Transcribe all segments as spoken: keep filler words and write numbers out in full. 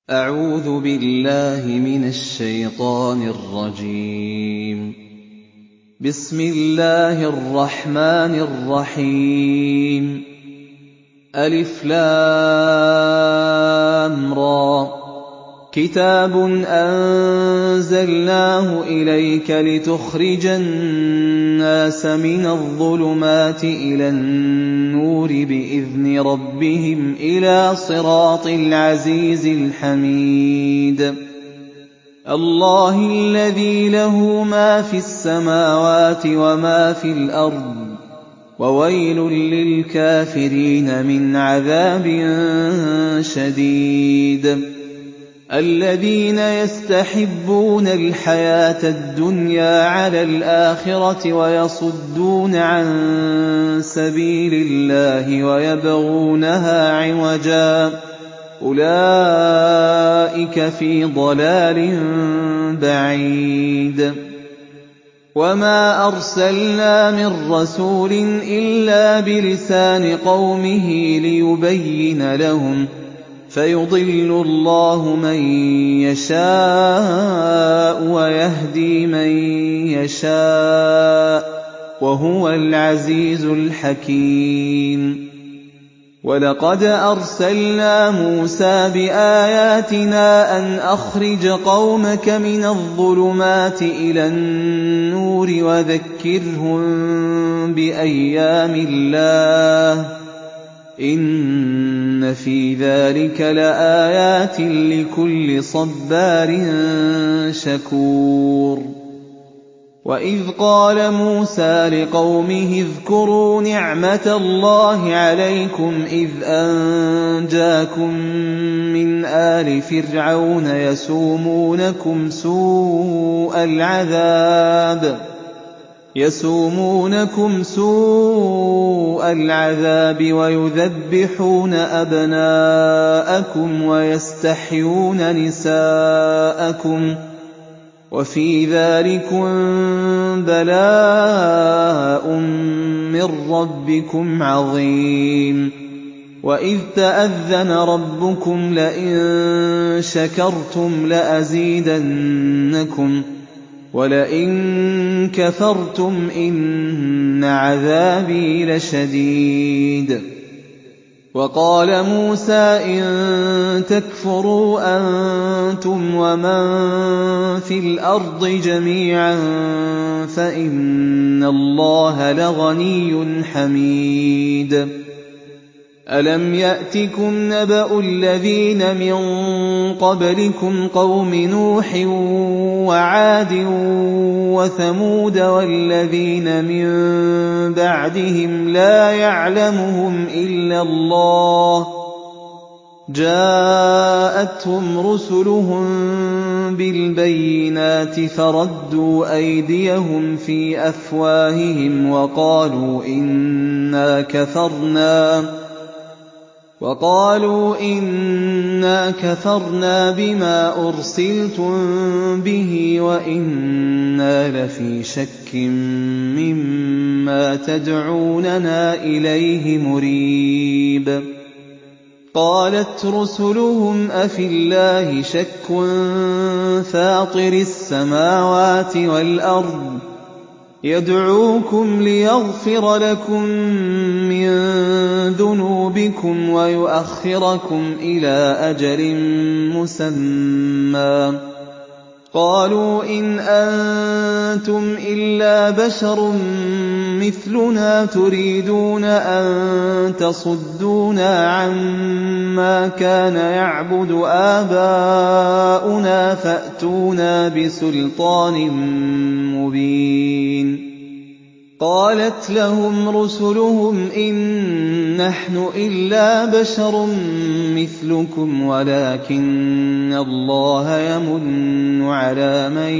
أعوذ بالله من الشيطان الرجيم. بسم الله الرحمن الرحيم. ألف لام را. كتاب أنزلناه إليك لتخرج الناس من الظلمات إلى النور بإذن ربهم إلى صراط العزيز الحميد. الله الذي له ما في السماوات وما في الأرض، وويل للكافرين من عذاب شديد. الذين يستحبون الحياة الدنيا على الآخرة ويصدون عن سبيل الله ويبغونها عوجا، أولئك في ضلال بعيد. وما أرسلنا من رسول إلا بلسان قومه ليبين لهم، فيضل الله من يشاء ويهدي من يشاء، وهو العزيز الحكيم. ولقد أرسلنا موسى بآياتنا أن أخرج قومك من الظلمات إلى النور وذكرهم بأيام الله، إن في ذلك لآيات لكل صبار شكور. وإذ قال موسى لقومه اذكروا نعمة الله عليكم إذ أنجاكم من آل فرعون يسومونكم سوء العذاب يسومونكم سوء العذاب ويذبحون أبناءكم ويستحيون نساءكم، وفي ذلكم بلاء من ربكم عظيم. وإذ تأذن ربكم لئن شكرتم لأزيدنكم ولئن كفرتم إن عذابي لشديد. وقال موسى إن تكفروا أنتم ومن في الأرض جميعا فإن الله لغني حميد. ألم يأتكم نبأ الذين من قبلكم قوم نوح وعاد وثمود والذين من بعدهم لا يعلمهم إلا الله، جاءتهم رسلهم بالبينات فردوا أيديهم في أفواههم وقالوا إنا كفرنا وقالوا إنا كفرنا بما أرسلتم به وإنا لفي شك مما تدعوننا إليه مريب. قالت رسلهم أفي الله شك فاطر السماوات والأرض يدعوكم ليغفر لكم من ذنوبكم ويؤخركم إلى أجل مسمى، قالوا إن أنتم إلا بشر مثلنا تريدون أن تصدونا عما كان يعبد آباؤنا فأتونا بسلطان مبين. قالت لهم رسلهم إن نحن إلا بشر مثلكم ولكن الله يمن على من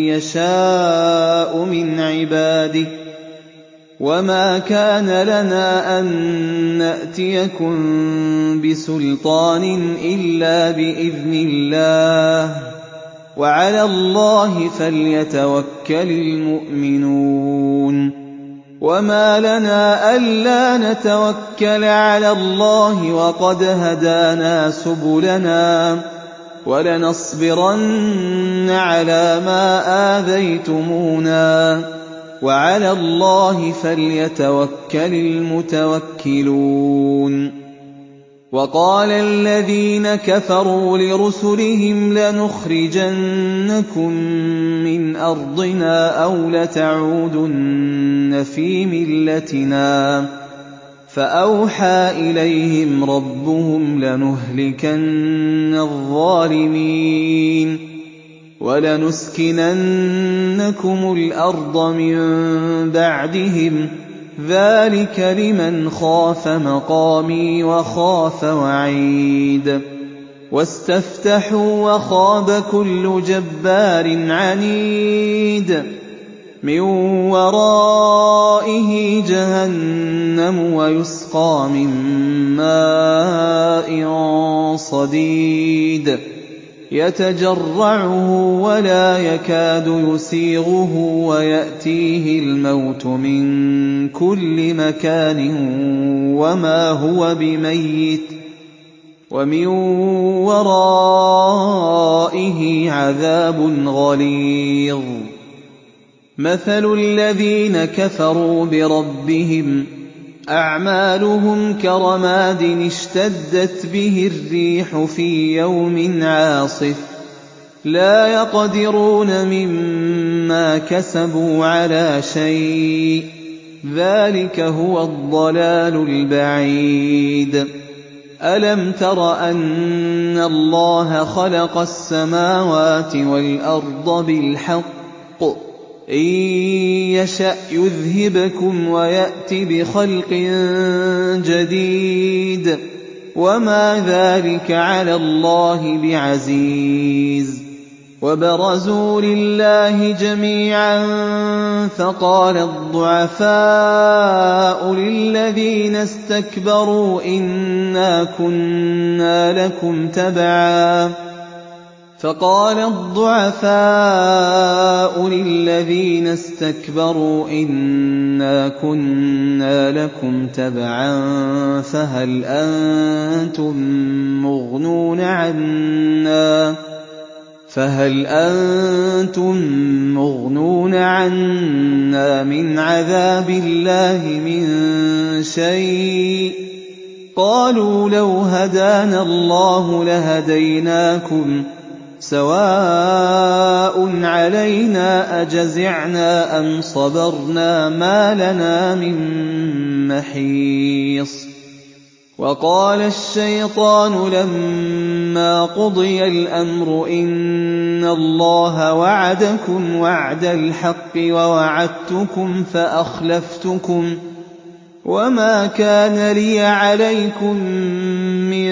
يشاء من عباده، وما كان لنا أن نأتيكم بسلطان إلا بإذن الله، وعلى الله فليتوكل المؤمنون. وما لنا ألا نتوكل على الله وقد هدانا سبلنا وَلَنَصْبِرَنَّ عَلَىٰ مَا آذَيْتُمُونَا ۚ وَعَلَى اللَّهِ فَلْيَتَوَكَّلِ الْمُتَوَكِّلُونَ وَقَالَ الَّذِينَ كَفَرُوا لِرُسُلِهِمْ لَنُخْرِجَنَّكُم مِّنْ أَرْضِنَا أَوْ لَتَعُودُنَّ فِي مِلَّتِنَا ۖ فَأَوْحَىٰ إِلَيْهِمْ رَبُّهُمْ لَنُهْلِكَنَّ الظَّالِمِينَ وَلَنُسْكِنَنَّكُمُ الْأَرْضَ مِن بَعْدِهِمْ ۚ ذَٰلِكَ لِمَنْ خَافَ مَقَامِي وَخَافَ وَعِيدِ وَاسْتَفْتَحُوا وَخَابَ كُلُّ جَبَّارٍ عَنِيدٍ مِّن وَرَائِهِ جَهَنَّمُ وَيُسْقَىٰ مِن مَّاءٍ صَدِيدٍ يَتَجَرَّعُهُ وَلَا يَكَادُ يُسِيغُهُ وَيَأْتِيهِ الْمَوْتُ مِن كُلِّ مَكَانٍ وَمَا هُوَ بِمَيِّتٍ وَمِن وَرَائِهِ عَذَابٌ غَلِيظٌ مَثَلُ الَّذِينَ كَفَرُوا بِرَبِّهِمْ أَعْمَالُهُمْ كَرَمَادٍ اشْتَدَّتْ بِهِ الرِّيحُ فِي يَوْمٍ عَاصِفٍ لَّا يَقْدِرُونَ مِمَّا كَسَبُوا عَلَىٰ شَيْءٍ ۚ ذَٰلِكَ هُوَ الضَّلَالُ الْبَعِيدُ أَلَمْ تَرَ أَنَّ اللَّهَ خَلَقَ السَّمَاوَاتِ وَالْأَرْضَ بِالْحَقِّ ۚ إِن يَشَأْ يُذْهِبْكُمْ وَيَأْتِ بِخَلْقٍ جَدِيدٍ وَمَا ذَٰلِكَ عَلَى اللَّهِ بِعَزِيزٍ وَبَرَزُوا لِلَّهِ جَمِيعًا فَقَالَ الضُّعَفَاءُ لِلَّذِينَ اسْتَكْبَرُوا إِنَّا كُنَّا لَكُمْ تَبَعًا فَقَالَ الضُّعَفَاءُ لِلَّذِينَ اسْتَكْبَرُوا إِنَّا كُنَّا لَكُمْ تَبَعًا فَهَلْ أَنتُم مُّغْنُونَ عَنَّا فَهَلْ أَنتُم مُّغْنُونَ عَنَّا مِنْ عَذَابِ اللَّهِ مِن شَيْءٍ ۚ قَالُوا لَوْ هَدَانَا اللَّهُ لَهَدَيْنَاكُمْ ۖ سَوَاءٌ عَلَيْنَا أَجَزِعْنَا أَمْ صَبَرْنَا مَا لَنَا مِن مَّحِيصٍ وَقَالَ الشَّيْطَانُ لَمَّا قُضِيَ الْأَمْرُ إِنَّ اللَّهَ وَعَدَكُمْ وَعْدَ الْحَقِّ وَوَعَدتُّكُمْ فَأَخْلَفْتُكُمْ ۖ وَمَا كَانَ لِيَ عَلَيْكُم مِّن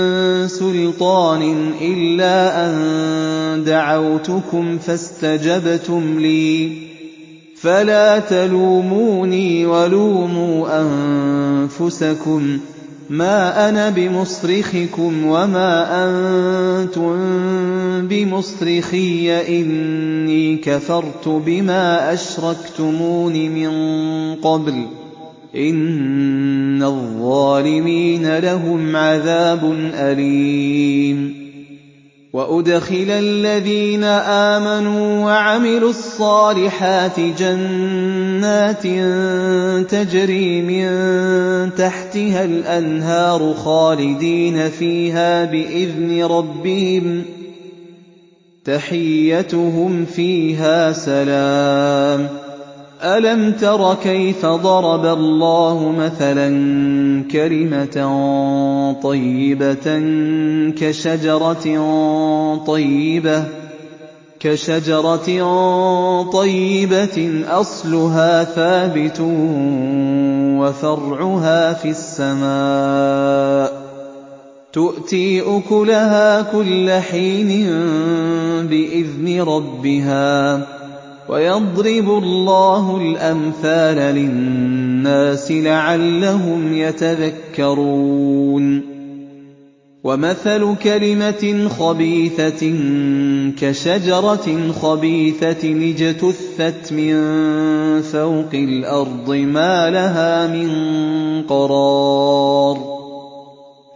سُلْطَانٍ إِلَّا أَن دَعَوْتُكُمْ فَاسْتَجَبْتُمْ لِي ۖ فَلَا تَلُومُونِي وَلُومُوا أَنفُسَكُم ۖ مَّا أَنَا بِمُصْرِخِكُمْ وَمَا أَنتُم بِمُصْرِخِيَّ ۖ إِنِّي كَفَرْتُ بِمَا أَشْرَكْتُمُونِ مِن قَبْلُ ۗ إِنَّ الظَّالِمِينَ لَهُمْ عَذَابٌ أَلِيمٌ وَأُدْخِلَ الَّذِينَ آمَنُوا وَعَمِلُوا الصَّالِحَاتِ جَنَّاتٍ تَجْرِي مِن تَحْتِهَا الْأَنْهَارُ خَالِدِينَ فِيهَا بِإِذْنِ رَبِّهِمْ ۖ تَحِيَّتُهُمْ فِيهَا سَلَامٌ أَلَمْ تَرَ كَيْفَ ضَرَبَ اللَّهُ مَثَلًا كَلِمَةً طَيِّبَةً كَشَجَرَةٍ طَيِّبَةٍ كَشَجَرَةٍ طَيِّبَةٍ أَصْلُهَا ثَابِتٌ وَفَرْعُهَا فِي السَّمَاءِ تُؤْتِي أُكُلَهَا كُلَّ حِينٍ بِإِذْنِ رَبِّهَا ۗ وَيَضْرِبُ اللَّهُ الْأَمْثَالَ لِلنَّاسِ لَعَلَّهُمْ يَتَذَكَّرُونَ وَمَثَلُ كَلِمَةٍ خَبِيثَةٍ كَشَجَرَةٍ خَبِيثَةٍ اجْتُثَّتْ مِن فَوْقِ الْأَرْضِ مَا لَهَا مِن قَرَارٍ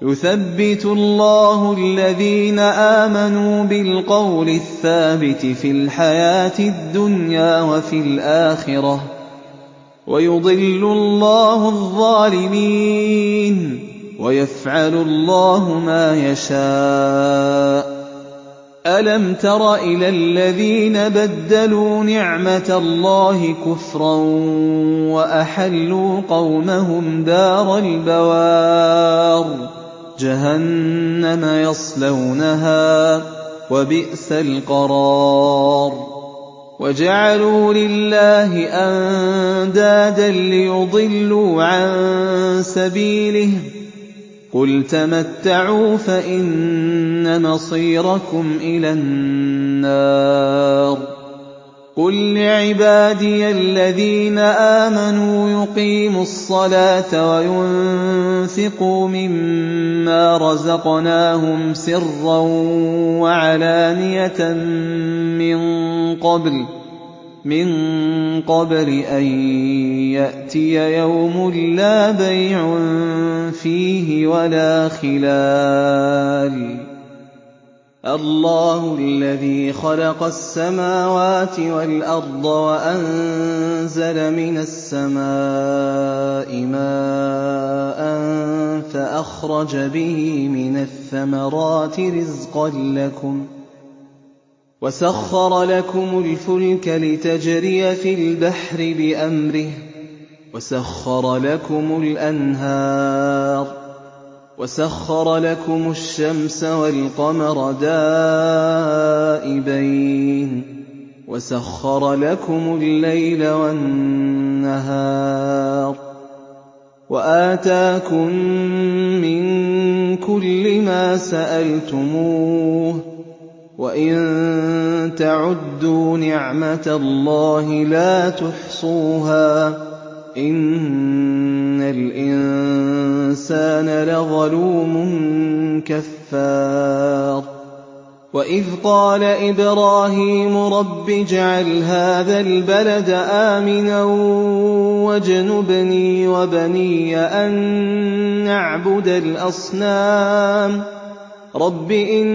يُثَبِّتُ اللَّهُ الَّذِينَ آمَنُوا بِالْقَوْلِ الثَّابِتِ فِي الْحَيَاةِ الدُّنْيَا وَفِي الْآخِرَةِ ۖ وَيُضِلُّ اللَّهُ الظَّالِمِينَ وَيَفْعَلُ اللَّهُ مَا يَشَاءُ. أَلَمْ تَرَ إِلَى الَّذِينَ بَدَّلُوا نِعْمَةَ اللَّهِ كُفْرًا وَأَحَلُّوا قَوْمَهُمْ دَارَ الْبَوَارِ جَهَنَّمَ يَصْلَوْنَهَا وَبِئْسَ الْقَرَارُ. وَجَعَلُوا لِلَّهِ أَندَادًا لِّيُضِلُّوا عَن سَبِيلِهِ ۗ قُلْ تَمَتَّعُوا فَإِنَّ مَصِيرَكُمْ إِلَى النَّارِ. قُل لِّعِبَادِيَ الَّذِينَ آمَنُوا يُقِيمُوا الصَّلَاةَ وَيُنفِقُوا مِمَّا رَزَقْنَاهُمْ سِرًّا وَعَلَانِيَةً مِّن قَبْلِ مِن قَبْلِ أَن يَأْتِيَ يَوْمٌ لَّا بَيْعٌ فِيهِ وَلَا خِلَالٌ. اللَّهُ الَّذِي خَلَقَ السَّمَاوَاتِ وَالْأَرْضَ وَأَنزَلَ مِنَ السَّمَاءِ مَاءً فَأَخْرَجَ بِهِ مِنَ الثَّمَرَاتِ رِزْقًا لَّكُمْ وَسَخَّرَ لَكُمُ الْفُلْكَ لِتَجْرِيَ فِي الْبَحْرِ بِأَمْرِهِ وَسَخَّرَ لَكُمُ الْأَنْهَارَ وَسَخَّرَ لَكُمُ الشَّمْسَ وَالْقَمَرَ دَائِبَيْنِ وَسَخَّرَ لَكُمُ اللَّيْلَ وَالنَّهَارَ وَآتَاكُم مِّن كُلِّ مَا سَأَلْتُمُوهُ ۚ وَإِن تَعُدُّوا نِعْمَةَ اللَّهِ لَا تُحْصُوهَا ۗ إِنَّ الْإِنسَانَ لَظَلُومٌ كَفَّارٌ. وَإِذْ قَالَ إِبْرَاهِيمُ رَبِّ اجْعَلْ هَٰذَا الْبَلَدَ آمِنًا وَاجْنُبْنِي وَبَنِيَّ أَن نَّعْبُدَ الْأَصْنَامَ رَبِّ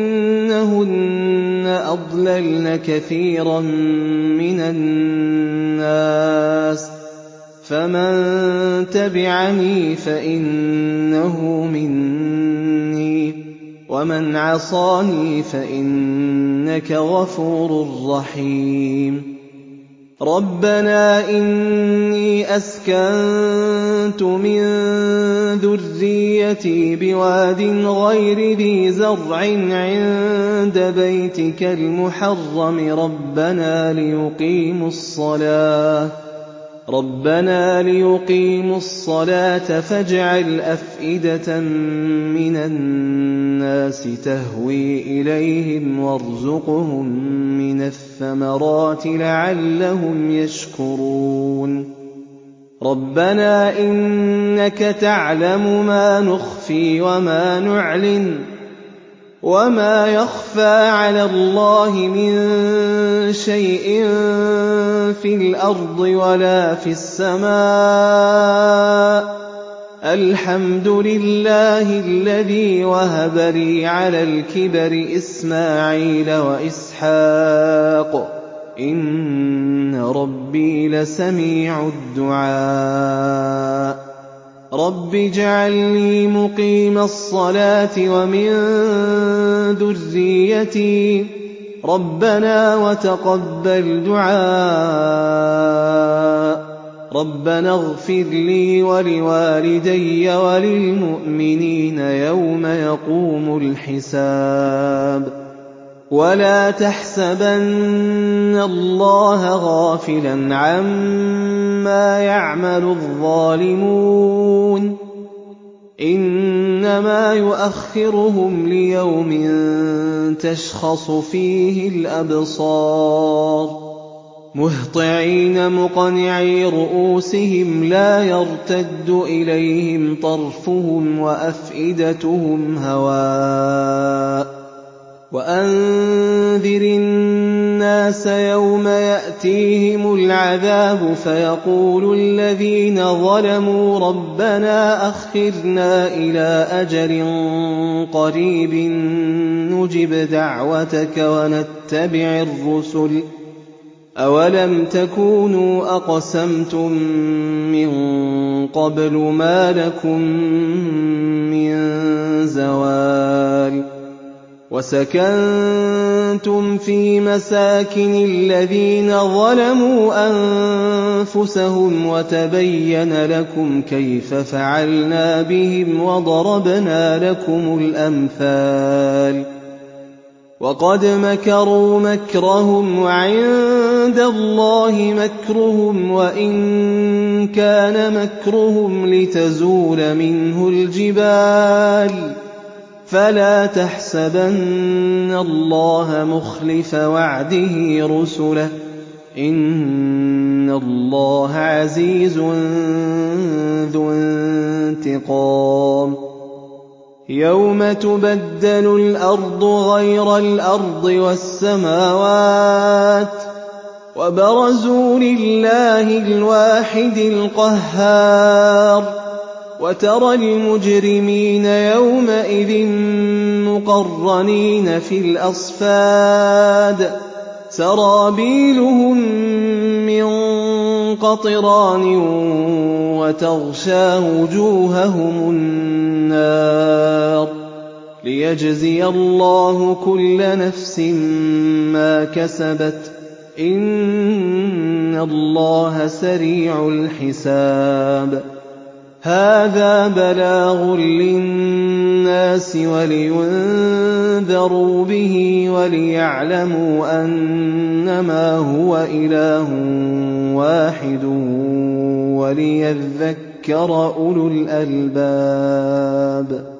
إِنَّهُنَّ أَضْلَلْنَ كَثِيرًا مِّنَ النَّاسِ ۖ فَمَن تَبِعَنِي فَإِنَّهُ مِنِّي ۖ وَمَنْ عَصَانِي فَإِنَّكَ غَفُورٌ رَّحِيمٌ. رَبَّنَا إِنِّي أَسْكَنتُ مِن ذُرِّيَّتِي بِوَادٍ غَيْرِ ذِي زَرْعٍ عِندَ بَيْتِكَ الْمُحَرَّمِ رَبَّنَا لِيُقِيمُوا الصَّلَاةَ رَبَّنَا لِيُقِيمُوا الصَّلَاةَ فَاجْعَلْ أَفْئِدَةً مِّنَ النَّاسِ تَهْوِي إِلَيْهِمْ وَارْزُقْهُم مِّنَ الثَّمَرَاتِ لَعَلَّهُمْ يَشْكُرُونَ. رَبَّنَا إِنَّكَ تَعْلَمُ مَا نُخْفِي وَمَا نُعْلِنُ وَمَا يَخْفَىٰ عَلَى اللَّهِ مِن شَيْءٍ فِي الْأَرْضِ وَلَا فِي السَّمَاءِ. الْحَمْدُ لِلَّهِ الَّذِي وَهَبَ لِي عَلَى الْكِبَرِ إِسْمَاعِيلَ وَإِسْحَاقَ ۚ إِنَّ رَبِّي لَسَمِيعُ الدُّعَاءِ. رَبِّ اجْعَلْنِي مُقِيمَ الصَّلَاةِ وَمِن ذُرِّيَّتِي ۚ رَبَّنَا وَتَقَبَّلْ دُعَاءِ. رَبَّنَا اغْفِرْ لِي وَلِوَالِدَيَّ وَلِلْمُؤْمِنِينَ يَوْمَ يَقُومُ الْحِسَابُ. وَلَا تَحْسَبَنَّ اللَّهَ غَافِلًا عَمَّا يَعْمَلُ الظَّالِمُونَ ۚ إِنَّمَا يُؤَخِّرُهُمْ لِيَوْمٍ تَشْخَصُ فِيهِ الْأَبْصَارُ مُهْطِعِينَ مُقْنِعِي رُءُوسِهِمْ لَا يَرْتَدُّ إِلَيْهِمْ طَرْفُهُمْ وَأَفْئِدَتُهُمْ هَوَاءٌ. وَأَنذِرِ النَّاسَ يَوْمَ يَأْتِيهِمُ الْعَذَابُ فَيَقُولُ الَّذِينَ ظَلَمُوا رَبَّنَا أَخِّرْنَا إِلَىٰ أَجَلٍ قَرِيبٍ نُّجِبْ دَعْوَتَكَ وَنَتَّبِعِ الرُّسُلَ ۗ أَوَلَمْ تَكُونُوا أَقْسَمْتُم مِّن قَبْلُ مَا لَكُم مِّن زَوَالٍ وَسَكَنتُمْ فِي مَسَاكِنِ الَّذِينَ ظَلَمُوا أَنفُسَهُمْ وَتَبَيَّنَ لَكُمْ كَيْفَ فَعَلْنَا بِهِمْ وَضَرَبْنَا لَكُمُ الْأَمْثَالَ وَقَدْ مَكَرُوا مَكْرَهُمْ وَعِندَ اللَّهِ مَكْرُهُمْ وَإِن كَانَ مَكْرُهُمْ لِتَزُولَ مِنْهُ الْجِبَالُ فَلَا تَحْسَبَنَّ اللَّهَ مُخْلِفَ وَعْدِهِ رُسُلَهُ ۗ إِنَّ اللَّهَ عَزِيزٌ ذُو انتِقَامٍ يَوْمَ تُبَدَّلُ الْأَرْضُ غَيْرَ الْأَرْضِ وَالسَّمَاوَاتُ وَبَرَزُوا لِلَّهِ الْوَاحِدِ الْقَهَّارِ وَتَرَى الْمُجْرِمِينَ يَوْمَئِذٍ مُّقَرَّنِينَ فِي الْأَصْفَادِ سَرَابِيلُهُم مِّن قَطِرَانٍ وَتَغْشَىٰ وُجُوهَهُمُ النَّارُ لِيَجْزِيَ اللَّهُ كُلَّ نَفْسٍ مَّا كَسَبَتْ ۚ إِنَّ اللَّهَ سَرِيعُ الْحِسَابِ هَٰذَا بَلَاغٌ لِّلنَّاسِ وَلِيُنذَرُوا بِهِ وَلِيَعْلَمُوا أَنَّمَا هُوَ إِلَٰهٌ وَاحِدٌ وَلِيَذَّكَّرَ أُولُو الْأَلْبَابِ